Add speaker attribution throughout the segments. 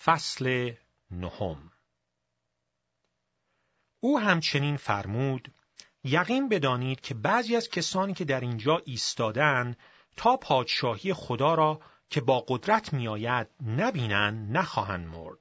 Speaker 1: فصل 9. او همچنین فرمود: یقین بدانید که بعضی از کسانی که در اینجا ایستادند تا پادشاهی خدا را که با قدرت میآید نبینند نخواهند مرد.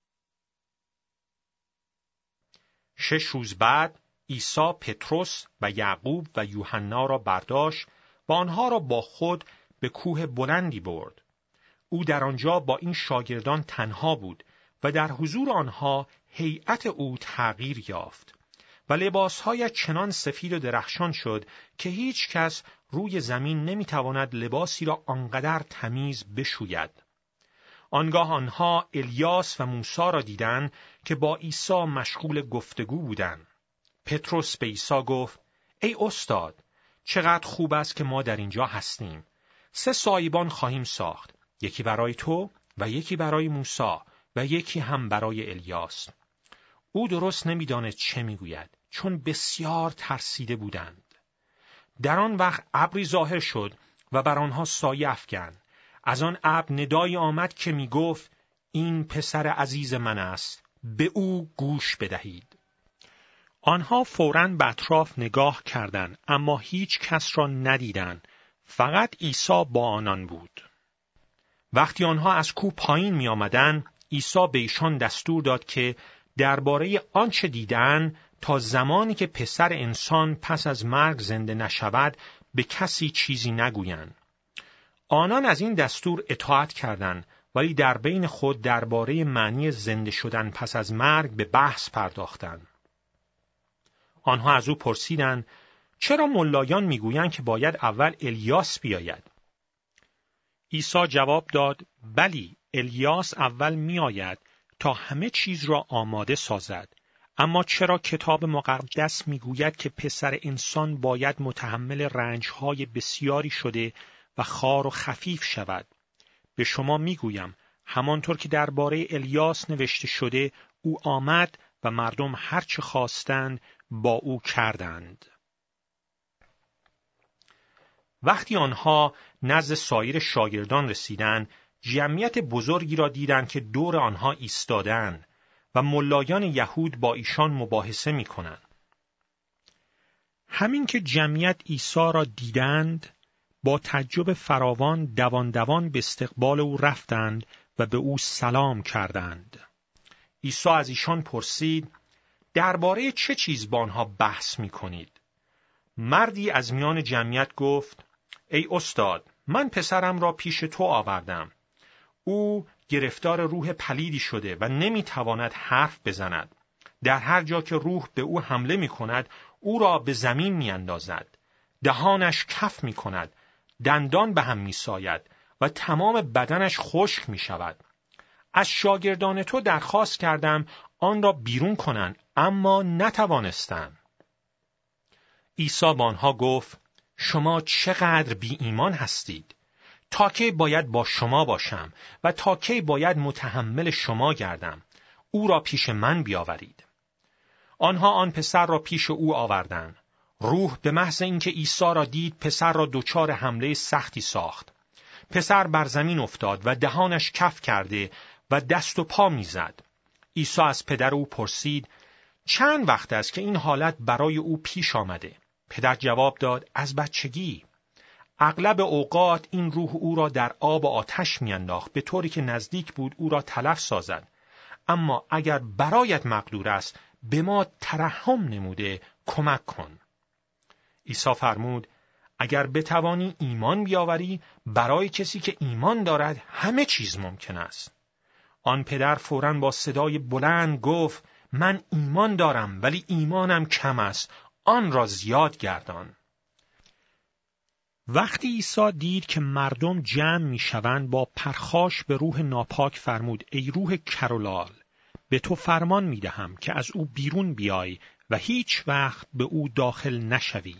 Speaker 1: 6 روز بعد عیسی پتروس و یعقوب و یوحنا را برداشت و آنها را با خود به کوه بلندی برد. او در آنجا با این شاگردان تنها بود و در حضور آنها هیئت او تغییر یافت و لباسهایش چنان سفید و درخشان شد که هیچ کس روی زمین نمیتواند لباسی را آنقدر تمیز بشوید. آنگاه آنها الیاس و موسی را دیدند که با عیسی مشغول گفتگو بودند. پتروس به عیسی گفت: ای استاد، چقدر خوب است که ما در اینجا هستیم. 3 سایبان خواهیم ساخت، یکی برای تو و یکی برای موسی و یکی هم برای الیاس. او درست نمی‌دانست چه میگوید، چون بسیار ترسیده بودند. در آن وقت ابری ظاهر شد و بر آنها سایه افکند. از آن ابر ندایی آمد که میگفت: این پسر عزیز من است، به او گوش بدهید. آنها فوراً به اطراف نگاه کردند، اما هیچ کس را ندیدند، فقط عیسی با آنان بود. وقتی آنها از کوه پایین می آمدند، عیسی به ایشان دستور داد که درباره آنچه دیدند تا زمانی که پسر انسان پس از مرگ زنده نشود به کسی چیزی نگویند. آنان از این دستور اطاعت کردند، ولی در بین خود درباره معنی زنده شدن پس از مرگ به بحث پرداختند. آنها از او پرسیدند: چرا ملایان میگویند که باید اول الیاس بیاید؟ عیسی جواب داد: بلی، الیاس اول میآید تا همه چیز را آماده سازد. اما چرا کتاب مقدس میگوید که پسر انسان باید متحمل رنجهای بسیاری شده و خوار و خفیف شود؟ به شما میگویم همانطور که درباره الیاس نوشته شده، او آمد و مردم هر چه خواستند با او کردند. وقتی آنها نزد سایر شاگردان رسیدند، جمعیت بزرگی را دیدند که دور آنها ایستادند و ملایان یهود با ایشان مباحثه می‌کنند. همین که جمعیت عیسی را دیدند، با تعجب فراوان دوان به استقبال او رفتند و به او سلام کردند. عیسی از ایشان پرسید: درباره چه چیز با آنها بحث می‌کنید؟ مردی از میان جمعیت گفت: ای استاد، من پسرم را پیش تو آوردم. او گرفتار روح پلیدی شده و نمیتواند حرف بزند. در هر جا که روح به او حمله میکند، او را به زمین میاندازد. دهانش کف میکند، دندان به هم میساید و تمام بدنش خشک میشود. از شاگردان تو درخواست کردم آن را بیرون کنند، اما نتوانستند. عیسی با آنها گفت: شما چقدر بی ایمان هستید! تا کی باید با شما باشم و تا کی باید متحمل شما گردم؟ او را پیش من بیاورید. آنها آن پسر را پیش او آوردند. روح به محض اینکه عیسی را دید، پسر را دچار حمله سختی ساخت. پسر بر زمین افتاد و دهانش کف کرده و دست و پا میزد. عیسی از پدر او پرسید: چند وقت است که این حالت برای او پیش آمده؟ پدر جواب داد: از بچگی. اغلب اوقات این روح او را در آب و آتش میانداخت، به طوری که نزدیک بود او را تلف سازد. اما اگر برایت مقدور است، به ما ترحم نموده کمک کن. عیسی فرمود: اگر بتوانی ایمان بیاوری، برای کسی که ایمان دارد همه چیز ممکن است. آن پدر فوراً با صدای بلند گفت: من ایمان دارم، ولی ایمانم کم است، آن را زیاد گردان. وقتی عیسی دید که مردم جمع میشوند، با پرخاش به روح ناپاک فرمود: ای روح کرولال، به تو فرمان میدهم که از او بیرون بیای و هیچ وقت به او داخل نشوی.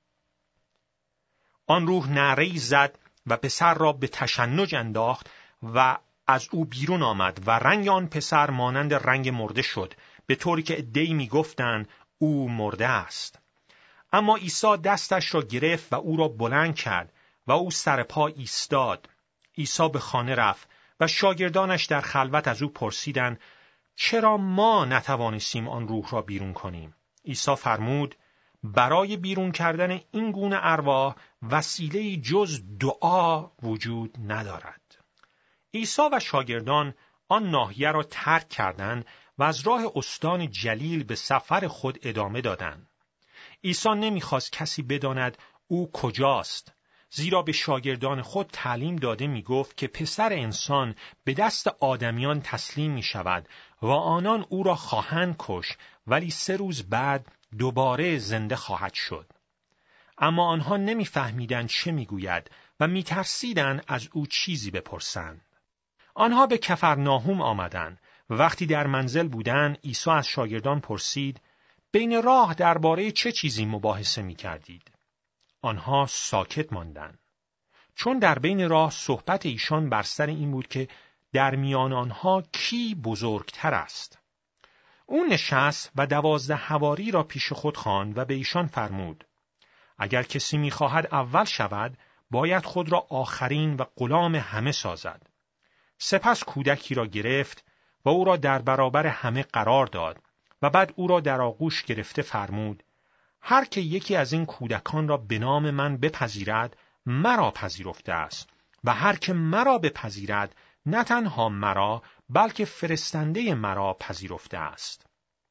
Speaker 1: آن روح نعره‌ای زد و پسر را به تشنج انداخت و از او بیرون آمد و رنگ آن پسر مانند رنگ مرده شد، به طوری که عده‌ای میگفتند او مرده است. اما عیسی دستش را گرفت و او را بلند کرد و او سر پا ایستاد. عیسی به خانه رفت و شاگردانش در خلوت از او پرسیدند چرا ما نتوانستیم آن روح را بیرون کنیم؟ عیسی فرمود برای بیرون کردن این گونه ارواح وسیله جز دعا وجود ندارد. عیسی و شاگردان آن ناحیه را ترک کردند و از راه استان جلیل به سفر خود ادامه دادند. عیسی نمیخواست کسی بداند او کجاست، زیرا به شاگردان خود تعلیم داده میگفت که پسر انسان به دست آدمیان تسلیم می شود و آنان او را خواهند کشت ولی 3 روز بعد دوباره زنده خواهد شد. اما آنها نمیفهمیدند چه میگوید و میترسیدند از او چیزی بپرسند. آنها به کفرناهوم آمدند و وقتی در منزل بودند عیسی از شاگردان پرسید بین راه درباره چه چیزی مباحثه میکردید؟ آنها ساکت ماندند. چون در بین راه صحبت ایشان بر سر این بود که در میان آنها کی بزرگتر است. او نشست و 12 حواری را پیش خود خواند و به ایشان فرمود اگر کسی می‌خواهد اول شود باید خود را آخرین و غلام همه سازد. سپس کودکی را گرفت و او را در برابر همه قرار داد و بعد او را در آغوش گرفته فرمود هر که یکی از این کودکان را به نام من بپذیرد مرا پذیرفته است و هر که مرا بپذیرد نه تنها مرا بلکه فرستنده مرا پذیرفته است.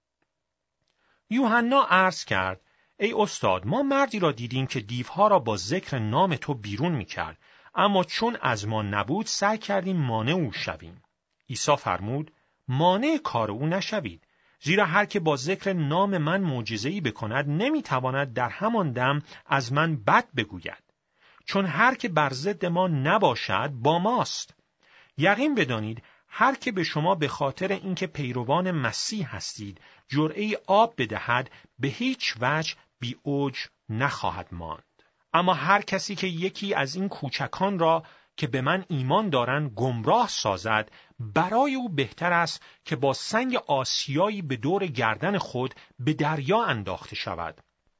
Speaker 1: یوحنا عرض کرد ای استاد ما مردی را دیدیم که دیوها را با ذکر نام تو بیرون می‌کرد اما چون از ما نبود سعی کردیم مانع او شویم. عیسی فرمود مانع کار او نشوید، زیرا هر که با ذکر نام من معجزه‌ای بکند نمیتواند در همان دم از من بد بگوید، چون هر که بر ضد ما نباشد با ماست. یقین بدانید هر که به شما به خاطر اینکه پیروان مسیح هستید جرعه آب بدهد به هیچ وجه بی اوج نخواهد ماند. اما هر کسی که یکی از این کوچکان را که به من ایمان دارند گمراه سازد برای او بهتر است که با سنگ آسیایی به دور گردن خود به دریا انداخته شود.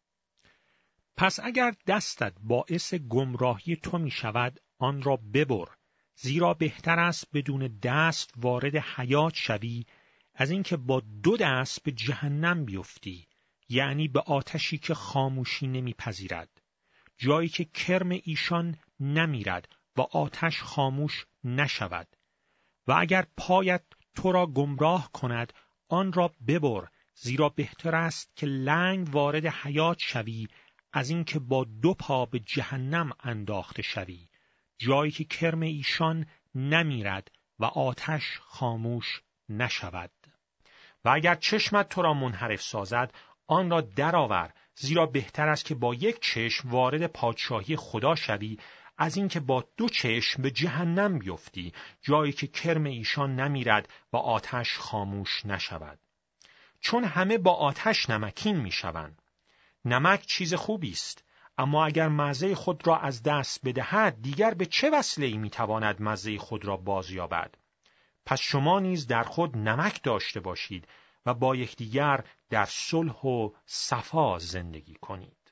Speaker 1: پس اگر دستت باعث گمراهی تو می شود آن را ببر، زیرا بهتر است بدون دست وارد حیات شوی از اینکه با 2 دست به جهنم بیفتی، یعنی به آتشی که خاموشی نمیپذیرد، جایی که کرم ایشان نمیرد و آتش خاموش نشود. و اگر پایت تو را گمراه کند آن را ببر، زیرا بهتر است که لنگ وارد حیات شوی از اینکه با 2 پا به جهنم انداخته شوی، جایی که کرم ایشان نمیرد و آتش خاموش نشود. و اگر چشمت تو را منحرف سازد آن را درآور، زیرا بهتر است که با 1 چشم وارد پادشاهی خدا شوی از اینکه با 2 چشم به جهنم بیفتی، جایی که کرم ایشان نمیرد و آتش خاموش نشود. چون همه با آتش نمکین میشوند. نمک چیز خوبی است، اما اگر مزه خود را از دست بدهد دیگر به چه وسیله‌ای میتواند مزه خود را بازیابد؟ پس شما نیز در خود نمک داشته باشید و با یکدیگر در صلح و صفا زندگی کنید.